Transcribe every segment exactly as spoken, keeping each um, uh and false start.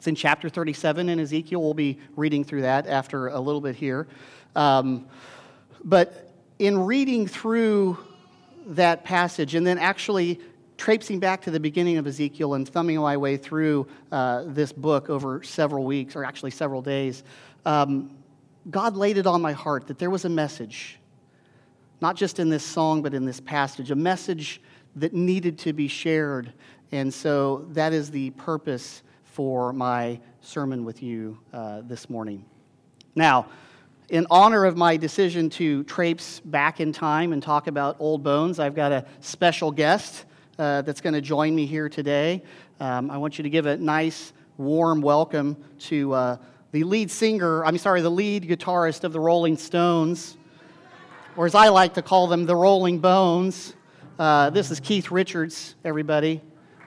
It's in chapter thirty-seven in Ezekiel. We'll be reading through that after a little bit here. Um, but in reading through that passage and then actually traipsing back to the beginning of Ezekiel and thumbing my way through uh, this book over several weeks, or actually several days, um, God laid it on my heart that there was a message, not just in this song, but in this passage, a message that needed to be shared. And so that is the purpose for my sermon with you uh, this morning. Now, in honor of my decision to traipse back in time and talk about old bones, I've got a special guest uh, that's going to join me here today. Um, I want you to give a nice, warm welcome to uh, the lead singer, I'm sorry, the lead guitarist of the Rolling Stones, or as I like to call them, the Rolling Bones. Uh, this is Keith Richards, everybody.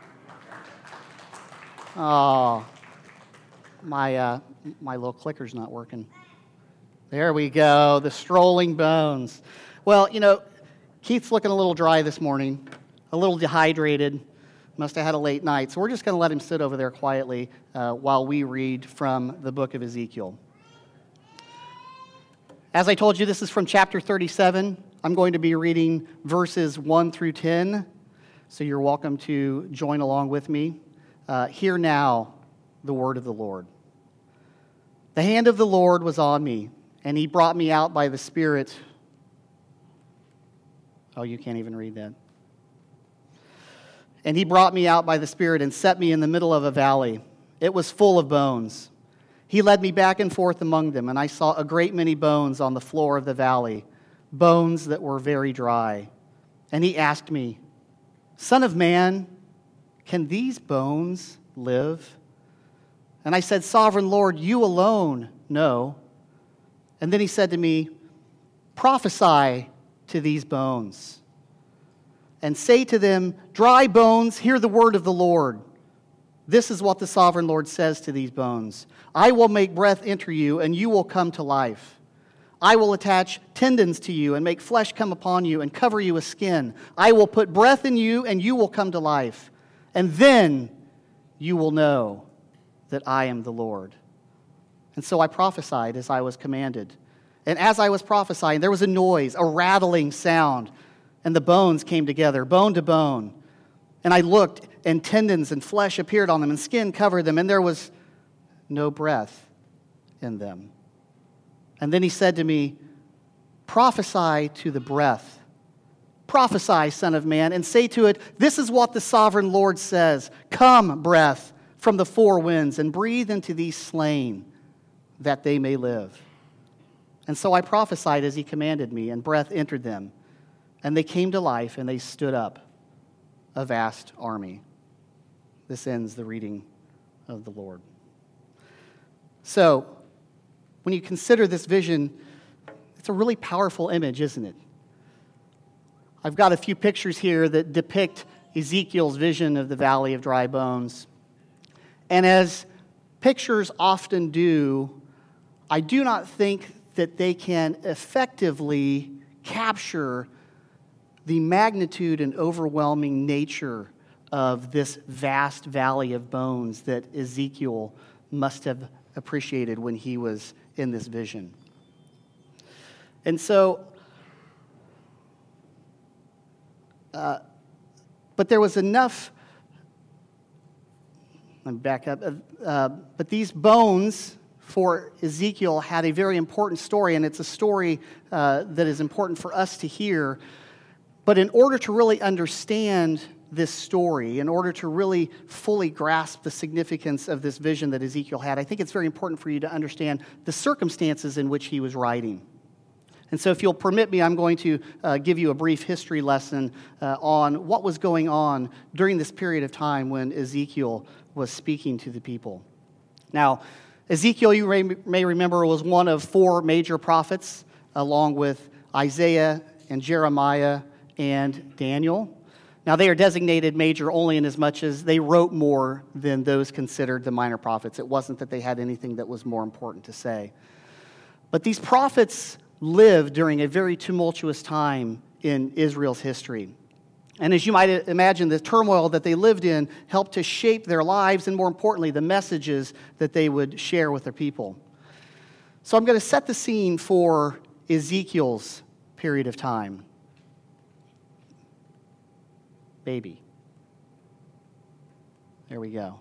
Oh, my uh, my little clicker's not working. There we go, the Strolling Bones. Well, you know, Keith's looking a little dry this morning, a little dehydrated, must have had a late night, so we're just going to let him sit over there quietly uh, while we read from the book of Ezekiel. As I told you, this is from chapter thirty-seven. I'm going to be reading verses one through ten, so you're welcome to join along with me. Uh, hear now the word of the Lord. The hand of the Lord was on me, and he brought me out by the Spirit. Oh, you can't even read that. And he brought me out by the Spirit and set me in the middle of a valley. It was full of bones. He led me back and forth among them, and I saw a great many bones on the floor of the valley, bones that were very dry. And he asked me, Son of man, can these bones live? And I said, Sovereign Lord, you alone know. And then he said to me, Prophesy to these bones, and say to them, Dry bones, hear the word of the Lord. This is what the Sovereign Lord says to these bones. I will make breath enter you, and you will come to life. I will attach tendons to you and make flesh come upon you and cover you with skin. I will put breath in you, and you will come to life. And then you will know that I am the Lord. And so I prophesied as I was commanded. And as I was prophesying, there was a noise, a rattling sound, and the bones came together, bone to bone. And I looked, and tendons and flesh appeared on them, and skin covered them, and there was no breath in them. And then he said to me, Prophesy to the breath. Prophesy, Son of man, and say to it, This is what the Sovereign Lord says. Come, breath, from the four winds, and breathe into these slain, that they may live. And so I prophesied as he commanded me, and breath entered them. And they came to life, and they stood up, a vast army. This ends the reading of the Lord. So, when you consider this vision, it's a really powerful image, isn't it? I've got a few pictures here that depict Ezekiel's vision of the Valley of Dry Bones. And as pictures often do, I do not think that they can effectively capture the magnitude and overwhelming nature of this vast valley of bones that Ezekiel must have appreciated when he was in this vision. And so, uh, but there was enough, let me back up, uh, but these bones for Ezekiel had a very important story, and it's a story uh, that is important for us to hear. But in order to really understand this story, in order to really fully grasp the significance of this vision that Ezekiel had, I think it's very important for you to understand the circumstances in which he was writing. And so if you'll permit me, I'm going to uh, give you a brief history lesson uh, on what was going on during this period of time when Ezekiel was speaking to the people. Now, Ezekiel, you may, may remember, was one of four major prophets, along with Isaiah and Jeremiah and Daniel. Now, they are designated major only in as much as they wrote more than those considered the minor prophets. It wasn't that they had anything that was more important to say. But these prophets lived during a very tumultuous time in Israel's history. And as you might imagine, the turmoil that they lived in helped to shape their lives and, more importantly, the messages that they would share with their people. So I'm going to set the scene for Ezekiel's period of time. Baby. There we go.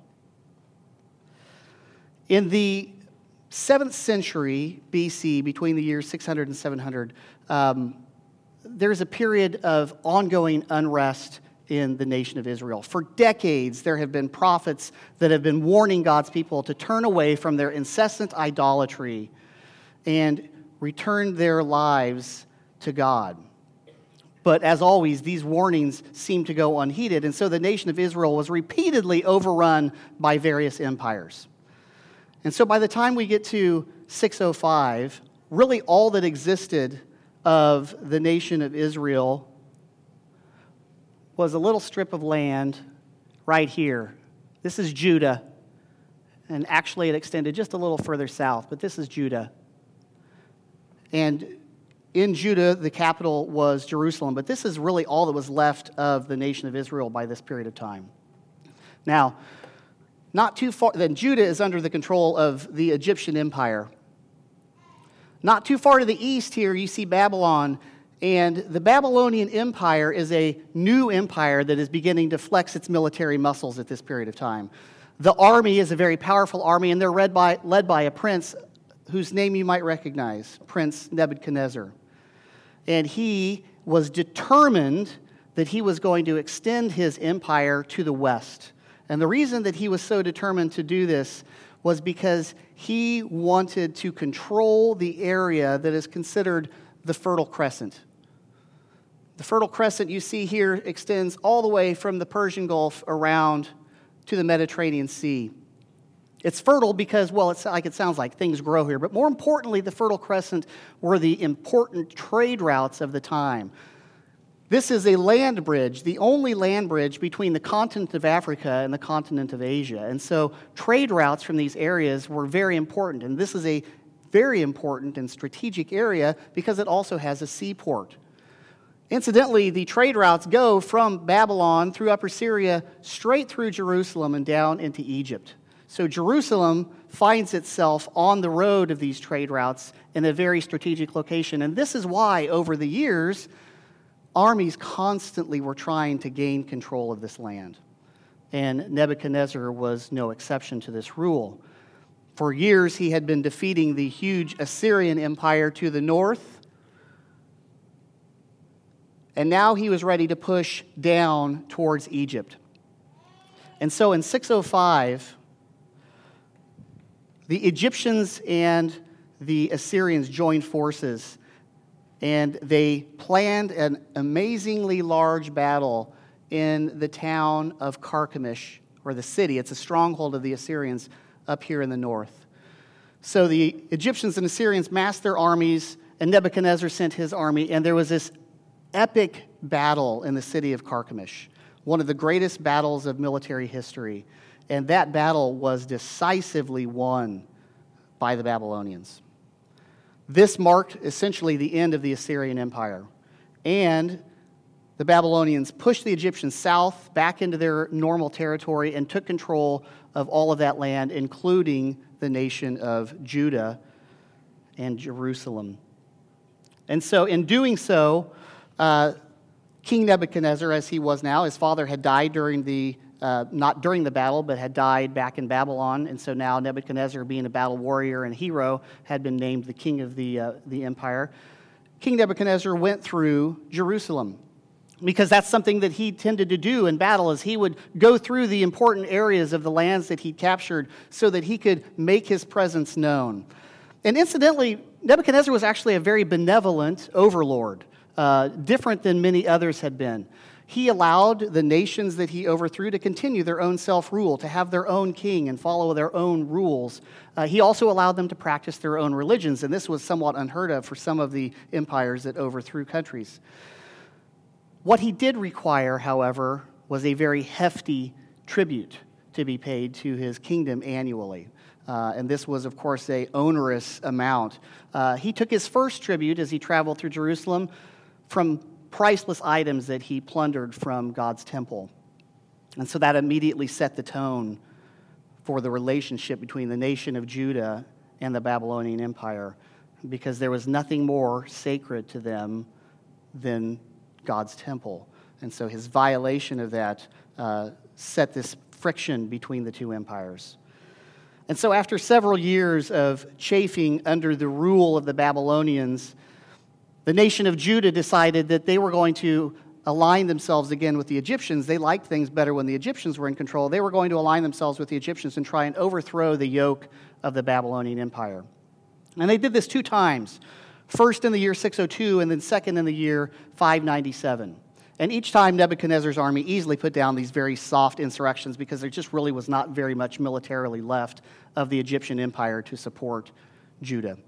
In the seventh century B C, between the years six hundred and seven hundred, um, there's a period of ongoing unrest in the nation of Israel. For decades, there have been prophets that have been warning God's people to turn away from their incessant idolatry and return their lives to God. But as always, these warnings seem to go unheeded, and so the nation of Israel was repeatedly overrun by various empires. And so by the time we get to six oh five, really all that existed of the nation of Israel was a little strip of land right here. This is Judah, and actually it extended just a little further south, but this is Judah. And in Judah, the capital was Jerusalem, but this is really all that was left of the nation of Israel by this period of time. Now, not too far, then Judah is under the control of the Egyptian Empire. Not too far to the east here, you see Babylon, and the Babylonian Empire is a new empire that is beginning to flex its military muscles at this period of time. The army is a very powerful army, and they're led by, led by a prince whose name you might recognize, Prince Nebuchadnezzar. And he was determined that he was going to extend his empire to the west. And the reason that he was so determined to do this was because he wanted to control the area that is considered the Fertile Crescent. The Fertile Crescent you see here extends all the way from the Persian Gulf around to the Mediterranean Sea. It's fertile because, well, it's like it sounds like things grow here, but more importantly, the Fertile Crescent were the important trade routes of the time. This is a land bridge, the only land bridge between the continent of Africa and the continent of Asia. And so trade routes from these areas were very important. And this is a very important and strategic area because it also has a seaport. Incidentally, the trade routes go from Babylon through Upper Syria straight through Jerusalem and down into Egypt. So Jerusalem finds itself on the road of these trade routes in a very strategic location. And this is why, over the years, armies constantly were trying to gain control of this land. And Nebuchadnezzar was no exception to this rule. For years, he had been defeating the huge Assyrian Empire to the north. And now he was ready to push down towards Egypt. And so in six oh five, the Egyptians and the Assyrians joined forces, and they planned an amazingly large battle in the town of Carchemish, or the city. It's a stronghold of the Assyrians up here in the north. So the Egyptians and Assyrians massed their armies, and Nebuchadnezzar sent his army, and there was this epic battle in the city of Carchemish, one of the greatest battles of military history. And that battle was decisively won by the Babylonians. This marked essentially the end of the Assyrian Empire. And the Babylonians pushed the Egyptians south, back into their normal territory, and took control of all of that land, including the nation of Judah and Jerusalem. And so in doing so, uh, King Nebuchadnezzar, as he was now, his father had died during the Uh, not during the battle, but had died back in Babylon. And so now Nebuchadnezzar, being a battle warrior and hero, had been named the king of the, uh, the empire. King Nebuchadnezzar went through Jerusalem because that's something that he tended to do in battle, is he would go through the important areas of the lands that he'd captured so that he could make his presence known. And incidentally, Nebuchadnezzar was actually a very benevolent overlord, uh, different than many others had been. He allowed the nations that he overthrew to continue their own self-rule, to have their own king and follow their own rules. Uh, he also allowed them to practice their own religions, and this was somewhat unheard of for some of the empires that overthrew countries. What he did require, however, was a very hefty tribute to be paid to his kingdom annually. Uh, and this was, of course, a onerous amount. Uh, he took his first tribute as he traveled through Jerusalem from priceless items that he plundered from God's temple. And so that immediately set the tone for the relationship between the nation of Judah and the Babylonian Empire, because there was nothing more sacred to them than God's temple. And so his violation of that uh, set this friction between the two empires. And so after several years of chafing under the rule of the Babylonians, the nation of Judah decided that they were going to align themselves again with the Egyptians. They liked things better when the Egyptians were in control. They were going to align themselves with the Egyptians and try and overthrow the yoke of the Babylonian Empire. And they did this two times, first in the year six oh two and then second in the year five ninety-seven. And each time Nebuchadnezzar's army easily put down these very soft insurrections because there just really was not very much militarily left of the Egyptian empire to support Judah.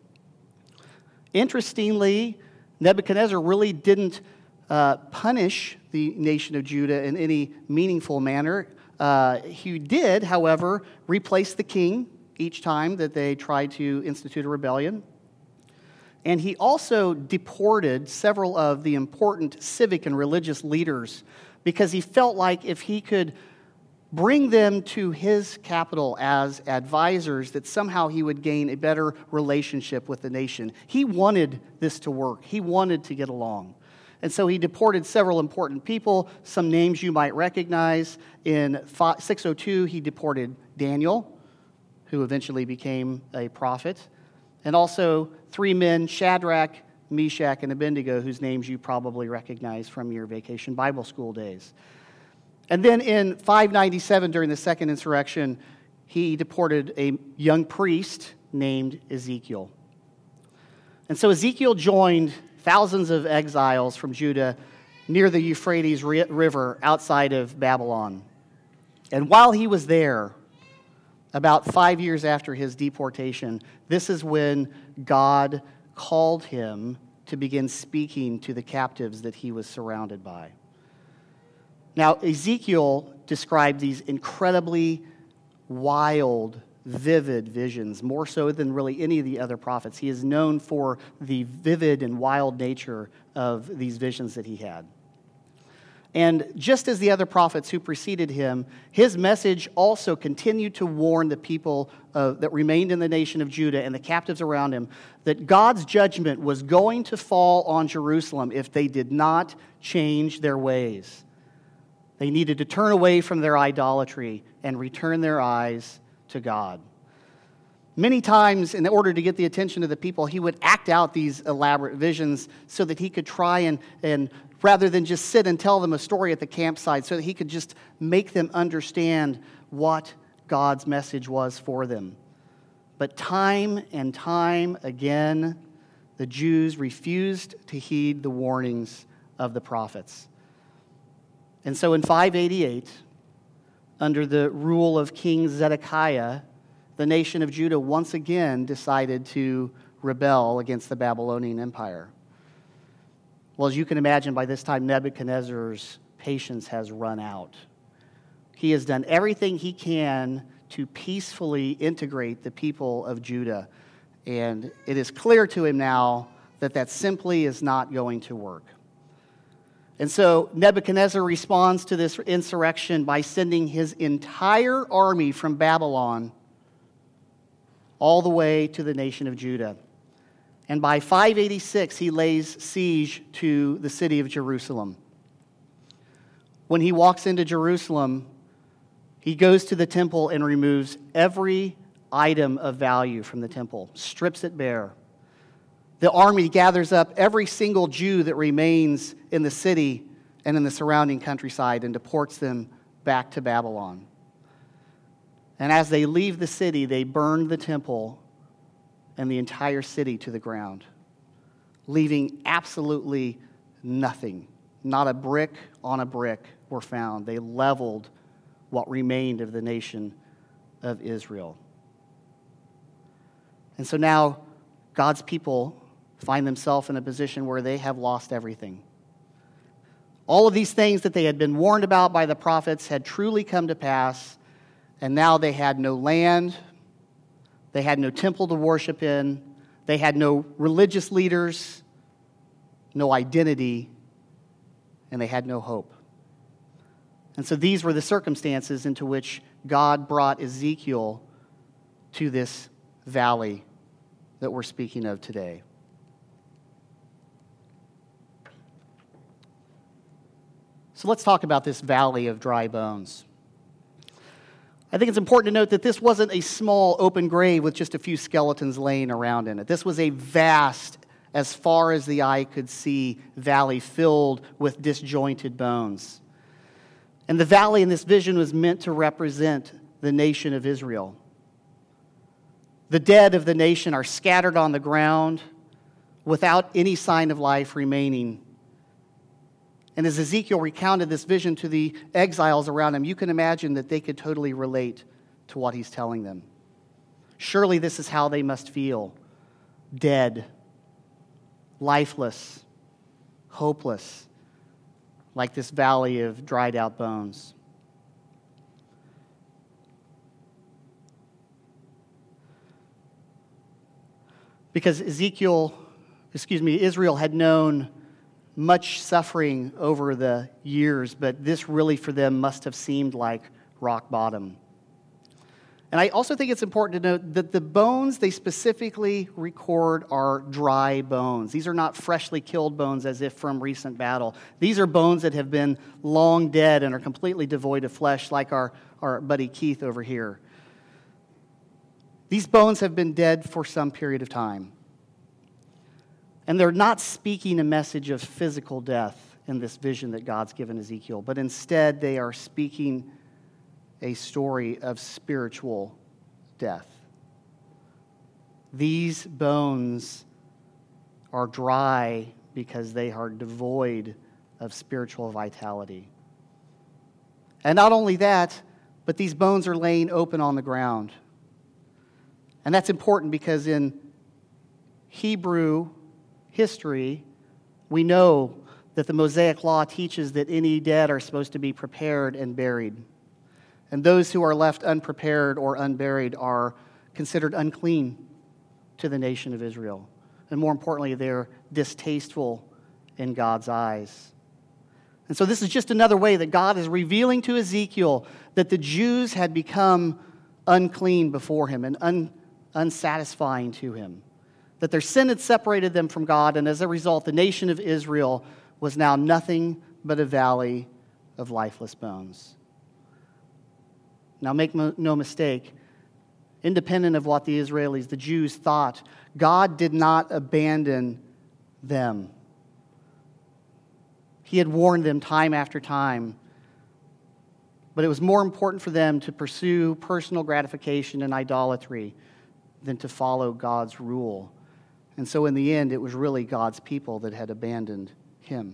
Interestingly, Nebuchadnezzar really didn't uh, punish the nation of Judah in any meaningful manner. Uh, he did, however, replace the king each time that they tried to institute a rebellion. And he also deported several of the important civic and religious leaders because he felt like if he could bring them to his capital as advisors, that somehow he would gain a better relationship with the nation. He wanted this to work. He wanted to get along. And so he deported several important people, some names you might recognize. In six oh two, he deported Daniel, who eventually became a prophet, and also three men, Shadrach, Meshach, and Abednego, whose names you probably recognize from your vacation Bible school days. And then in five ninety-seven, during the second insurrection, he deported a young priest named Ezekiel. And so Ezekiel joined thousands of exiles from Judah near the Euphrates River outside of Babylon. And while he was there, about five years after his deportation, this is when God called him to begin speaking to the captives that he was surrounded by. Now, Ezekiel described these incredibly wild, vivid visions, more so than really any of the other prophets. He is known for the vivid and wild nature of these visions that he had. And just as the other prophets who preceded him, his message also continued to warn the people uh, that remained in the nation of Judah and the captives around him that God's judgment was going to fall on Jerusalem if they did not change their ways. They needed to turn away from their idolatry and return their eyes to God. Many times, in order to get the attention of the people, he would act out these elaborate visions so that he could try and, and rather than just sit and tell them a story at the campsite, so that he could just make them understand what God's message was for them. But time and time again, the Jews refused to heed the warnings of the prophets. And so in five eighty-eight, under the rule of King Zedekiah, the nation of Judah once again decided to rebel against the Babylonian Empire. Well, as you can imagine, by this time, Nebuchadnezzar's patience has run out. He has done everything he can to peacefully integrate the people of Judah. And it is clear to him now that that simply is not going to work. And so Nebuchadnezzar responds to this insurrection by sending his entire army from Babylon all the way to the nation of Judah. And by five eighty-six, he lays siege to the city of Jerusalem. When he walks into Jerusalem, he goes to the temple and removes every item of value from the temple, strips it bare. The army gathers up every single Jew that remains in the city and in the surrounding countryside and deports them back to Babylon. And as they leave the city, they burn the temple and the entire city to the ground, leaving absolutely nothing. Not a brick on a brick were found. They leveled what remained of the nation of Israel. And so now God's people find themselves in a position where they have lost everything. All of these things that they had been warned about by the prophets had truly come to pass, and now they had no land, they had no temple to worship in, they had no religious leaders, no identity, and they had no hope. And so these were the circumstances into which God brought Ezekiel to this valley that we're speaking of today. So let's talk about this valley of dry bones. I think it's important to note that this wasn't a small open grave with just a few skeletons laying around in it. This was a vast, as far as the eye could see, valley filled with disjointed bones. And the valley in this vision was meant to represent the nation of Israel. The dead of the nation are scattered on the ground without any sign of life remaining. And as Ezekiel recounted this vision to the exiles around him, you can imagine that they could totally relate to what he's telling them. Surely this is how they must feel: dead, lifeless, hopeless, like this valley of dried out bones. Because Ezekiel, excuse me, Israel had known much suffering over the years, but this really for them must have seemed like rock bottom. And I also think it's important to note that the bones they specifically record are dry bones. These are not freshly killed bones as if from recent battle. These are bones that have been long dead and are completely devoid of flesh, like our, our buddy Keith over here. These bones have been dead for some period of time. And they're not speaking a message of physical death in this vision that God's given Ezekiel, but instead they are speaking a story of spiritual death. These bones are dry because they are devoid of spiritual vitality. And not only that, but these bones are laying open on the ground. And that's important because in Hebrew history, we know that the Mosaic Law teaches that any dead are supposed to be prepared and buried. And those who are left unprepared or unburied are considered unclean to the nation of Israel. And more importantly, they're distasteful in God's eyes. And so this is just another way that God is revealing to Ezekiel that the Jews had become unclean before him and un, unsatisfying to him. That their sin had separated them from God, and as a result, the nation of Israel was now nothing but a valley of lifeless bones. Now, make no mistake, independent of what the Israelis, the Jews, thought, God did not abandon them. He had warned them time after time, but it was more important for them to pursue personal gratification and idolatry than to follow God's rule. And so in the end, it was really God's people that had abandoned him.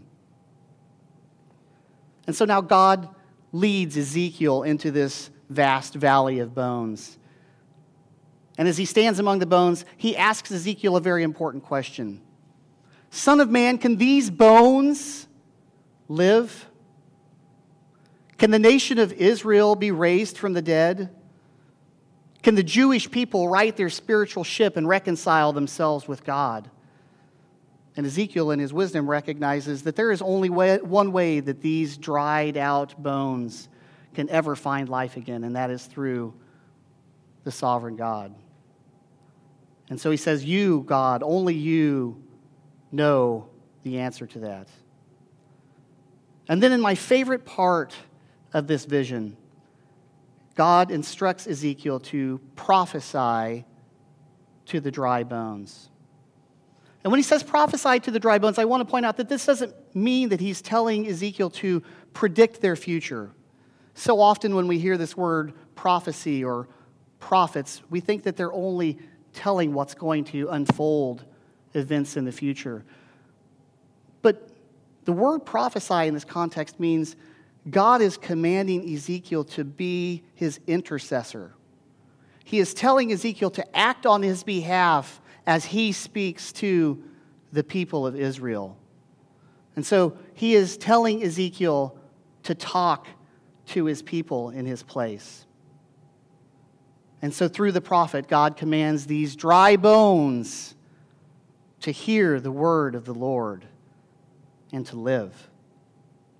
And so now God leads Ezekiel into this vast valley of bones. And as he stands among the bones, he asks Ezekiel a very important question. Son of man, can these bones live? Can the nation of Israel be raised from the dead? Can the Jewish people right their spiritual ship and reconcile themselves with God? And Ezekiel, in his wisdom, recognizes that there is only way, one way that these dried out bones can ever find life again, and that is through the sovereign God. And so he says, you, God, only you know the answer to that. And then in my favorite part of this vision, God instructs Ezekiel to prophesy to the dry bones. And when he says prophesy to the dry bones, I want to point out that this doesn't mean that he's telling Ezekiel to predict their future. So often when we hear this word prophecy or prophets, we think that they're only telling what's going to unfold events in the future. But the word prophesy in this context means God is commanding Ezekiel to be his intercessor. He is telling Ezekiel to act on his behalf as he speaks to the people of Israel. And so he is telling Ezekiel to talk to his people in his place. And so through the prophet, God commands these dry bones to hear the word of the Lord and to live.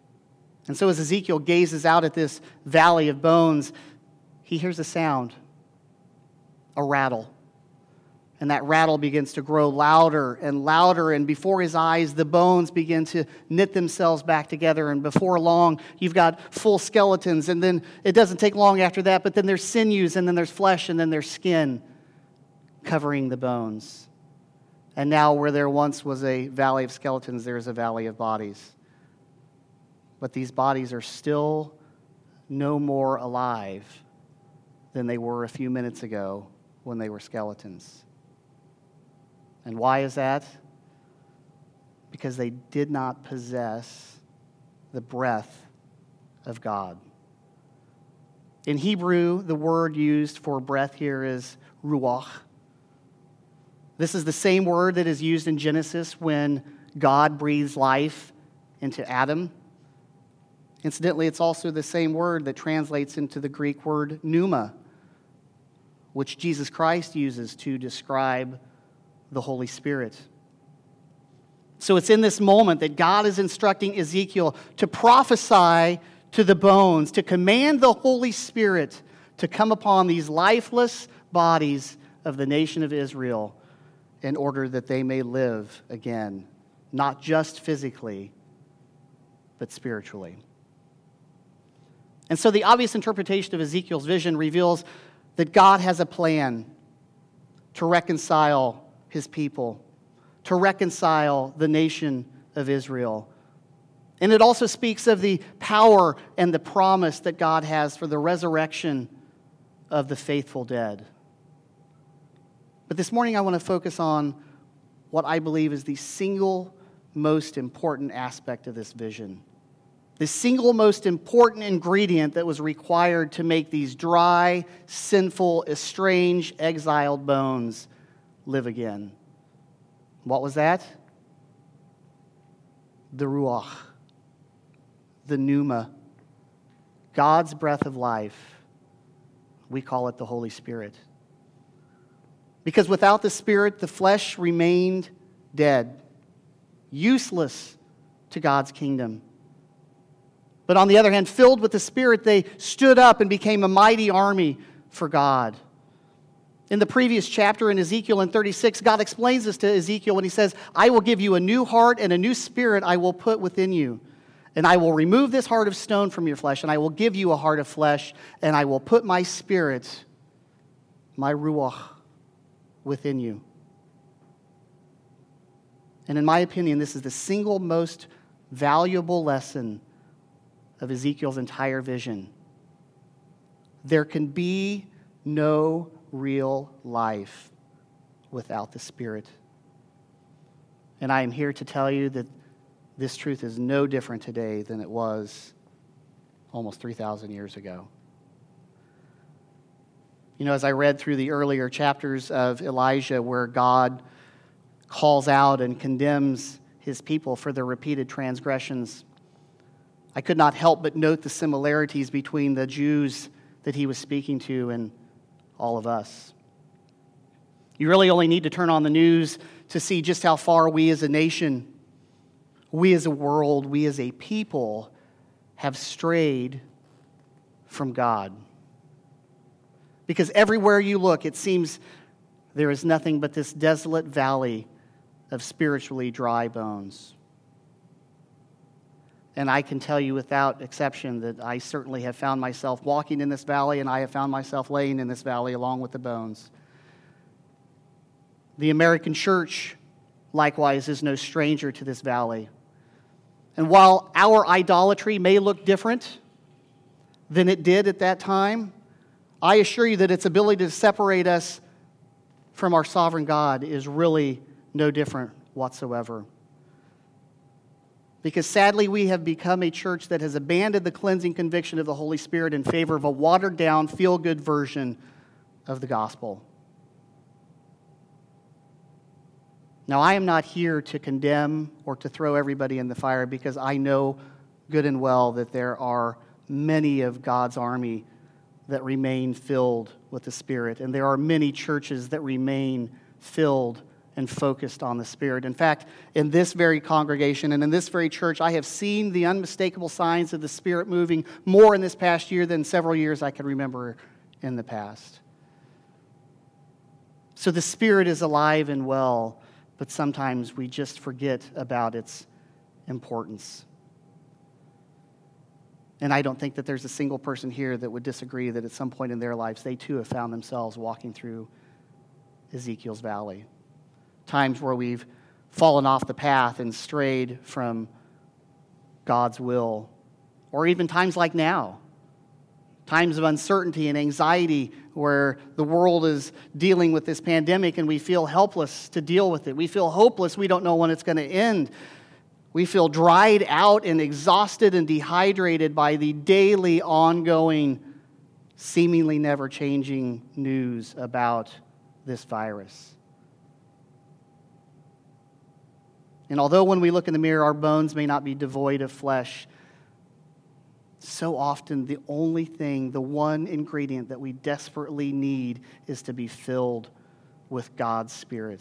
And so as Ezekiel gazes out at this valley of bones, he hears a sound, a rattle. And that rattle begins to grow louder and louder, and before his eyes, the bones begin to knit themselves back together, and before long, you've got full skeletons, and then it doesn't take long after that, but then there's sinews, and then there's flesh, and then there's skin covering the bones. And now where there once was a valley of skeletons, there is a valley of bodies. But these bodies are still no more alive than they were a few minutes ago when they were skeletons. And why is that? Because they did not possess the breath of God. In Hebrew, the word used for breath here is ruach. This is the same word that is used in Genesis when God breathes life into Adam. Incidentally, it's also the same word that translates into the Greek word pneuma, which Jesus Christ uses to describe the Holy Spirit. So it's in this moment that God is instructing Ezekiel to prophesy to the bones, to command the Holy Spirit to come upon these lifeless bodies of the nation of Israel in order that they may live again, not just physically, but spiritually. And so the obvious interpretation of Ezekiel's vision reveals that God has a plan to reconcile his people, to reconcile the nation of Israel. And it also speaks of the power and the promise that God has for the resurrection of the faithful dead. But this morning I want to focus on what I believe is the single most important aspect of this vision. The single most important ingredient that was required to make these dry, sinful, estranged, exiled bones live again. What was that? The ruach, the pneuma, God's breath of life. We call it the Holy Spirit. Because without the Spirit, the flesh remained dead, useless to God's kingdom. But on the other hand, filled with the Spirit, they stood up and became a mighty army for God. In the previous chapter in Ezekiel in thirty-six, God explains this to Ezekiel when he says, I will give you a new heart and a new spirit I will put within you. And I will remove this heart of stone from your flesh, and I will give you a heart of flesh, and I will put my spirit, my ruach, within you. And in my opinion, this is the single most valuable lesson of Ezekiel's entire vision. There can be no real life without the Spirit. And I am here to tell you that this truth is no different today than it was almost three thousand years ago. You know, as I read through the earlier chapters of Elijah where God calls out and condemns his people for their repeated transgressions, I could not help but note the similarities between the Jews that he was speaking to and all of us. You really only need to turn on the news to see just how far we as a nation, we as a world, we as a people have strayed from God. Because everywhere you look, it seems there is nothing but this desolate valley of spiritually dry bones. And I can tell you without exception that I certainly have found myself walking in this valley, and I have found myself laying in this valley along with the bones. The American church, likewise, is no stranger to this valley. And while our idolatry may look different than it did at that time, I assure you that its ability to separate us from our sovereign God is really no different whatsoever. Because sadly, we have become a church that has abandoned the cleansing conviction of the Holy Spirit in favor of a watered-down, feel-good version of the gospel. Now, I am not here to condemn or to throw everybody in the fire, because I know good and well that there are many of God's army that remain filled with the Spirit, and there are many churches that remain filled and focused on the Spirit. In fact, in this very congregation and in this very church, I have seen the unmistakable signs of the Spirit moving more in this past year than several years I can remember in the past. So the Spirit is alive and well, but sometimes we just forget about its importance. And I don't think that there's a single person here that would disagree that at some point in their lives, they too have found themselves walking through Ezekiel's valley. Times where we've fallen off the path and strayed from God's will. Or even times like now. Times of uncertainty and anxiety where the world is dealing with this pandemic and we feel helpless to deal with it. We feel hopeless. We don't know when it's going to end. We feel dried out and exhausted and dehydrated by the daily, ongoing, seemingly never-changing news about this virus. And although when we look in the mirror, our bones may not be devoid of flesh, so often the only thing, the one ingredient that we desperately need is to be filled with God's Spirit.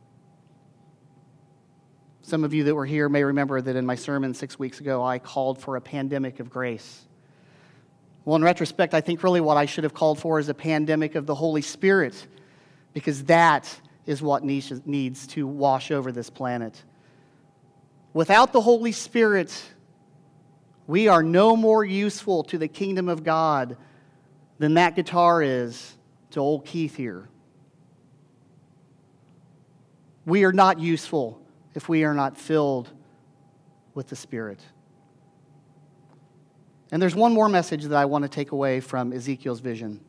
Some of you that were here may remember that in my sermon six weeks ago, I called for a pandemic of grace. Well, in retrospect, I think really what I should have called for is a pandemic of the Holy Spirit, because that is what needs to wash over this planet. Without the Holy Spirit, we are no more useful to the kingdom of God than that guitar is to old Keith here. We are not useful if we are not filled with the Spirit. And there's one more message that I want to take away from Ezekiel's vision.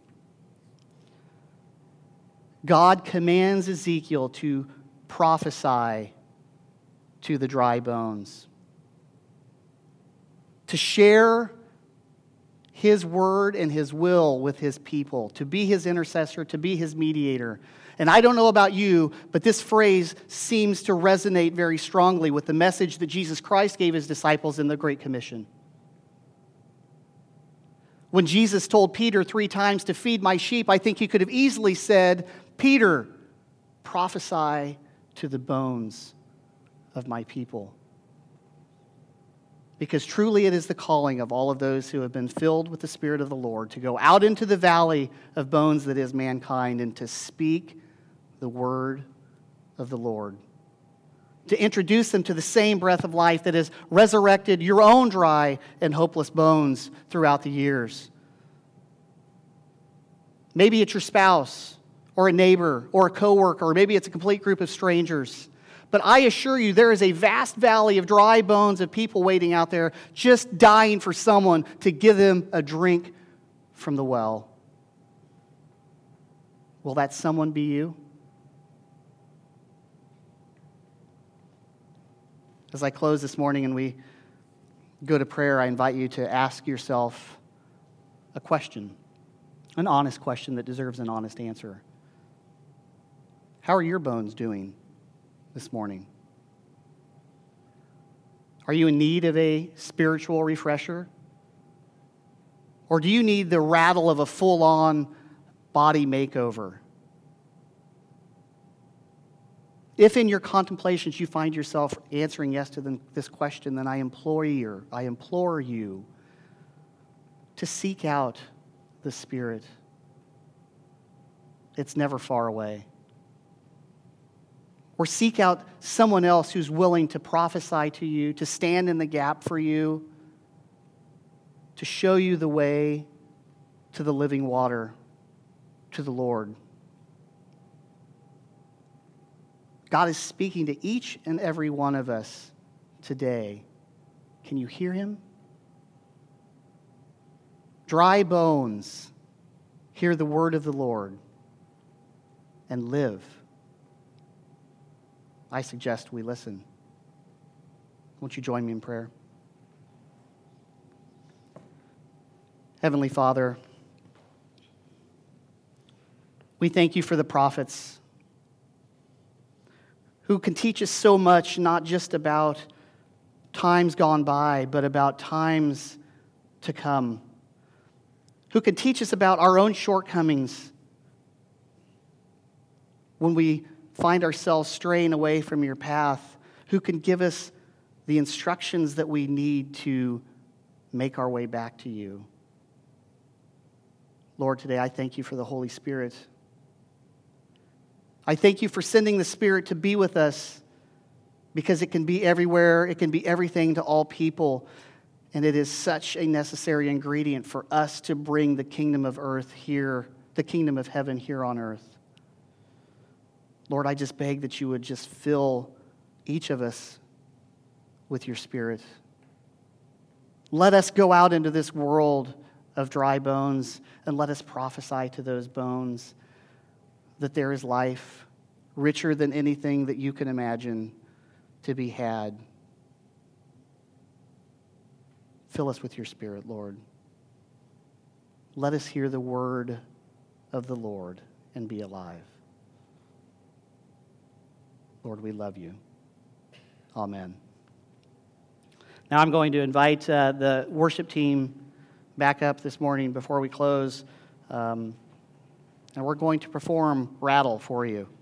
God commands Ezekiel to prophesy to the dry bones, to share His word and His will with His people, to be His intercessor, to be His mediator. And I don't know about you, but this phrase seems to resonate very strongly with the message that Jesus Christ gave His disciples in the Great Commission. When Jesus told Peter three times to feed my sheep, I think He could have easily said, Peter, prophesy to the bones of my people. Because truly it is the calling of all of those who have been filled with the Spirit of the Lord to go out into the valley of bones that is mankind and to speak the word of the Lord. To introduce them to the same breath of life that has resurrected your own dry and hopeless bones throughout the years. Maybe it's your spouse or a neighbor or a coworker, or maybe it's a complete group of strangers. But I assure you, there is a vast valley of dry bones of people waiting out there just dying for someone to give them a drink from the well. Will that someone be you? As I close this morning and we go to prayer, I invite you to ask yourself a question, an honest question that deserves an honest answer. How are your bones doing this morning? Are you in need of a spiritual refresher? Or do you need the rattle of a full-on body makeover? If in your contemplations you find yourself answering yes to this question, then I implore you, I implore you to seek out the Spirit. It's never far away. Or seek out someone else who's willing to prophesy to you, to stand in the gap for you, to show you the way to the living water, to the Lord. God is speaking to each and every one of us today. Can you hear Him? Dry bones, hear the word of the Lord and live. I suggest we listen. Won't you join me in prayer? Heavenly Father, we thank you for the prophets who can teach us so much, not just about times gone by, but about times to come. Who can teach us about our own shortcomings when we find ourselves straying away from your path, who can give us the instructions that we need to make our way back to you. Lord, today I thank you for the Holy Spirit. I thank you for sending the Spirit to be with us, because it can be everywhere, it can be everything to all people, and it is such a necessary ingredient for us to bring the kingdom of earth here, the kingdom of heaven here on earth. Lord, I just beg that you would just fill each of us with your Spirit. Let us go out into this world of dry bones and let us prophesy to those bones that there is life richer than anything that you can imagine to be had. Fill us with your Spirit, Lord. Let us hear the word of the Lord and be alive. Lord, we love you. Amen. Now I'm going to invite uh, the worship team back up this morning before we close, um, and we're going to perform Rattle for you.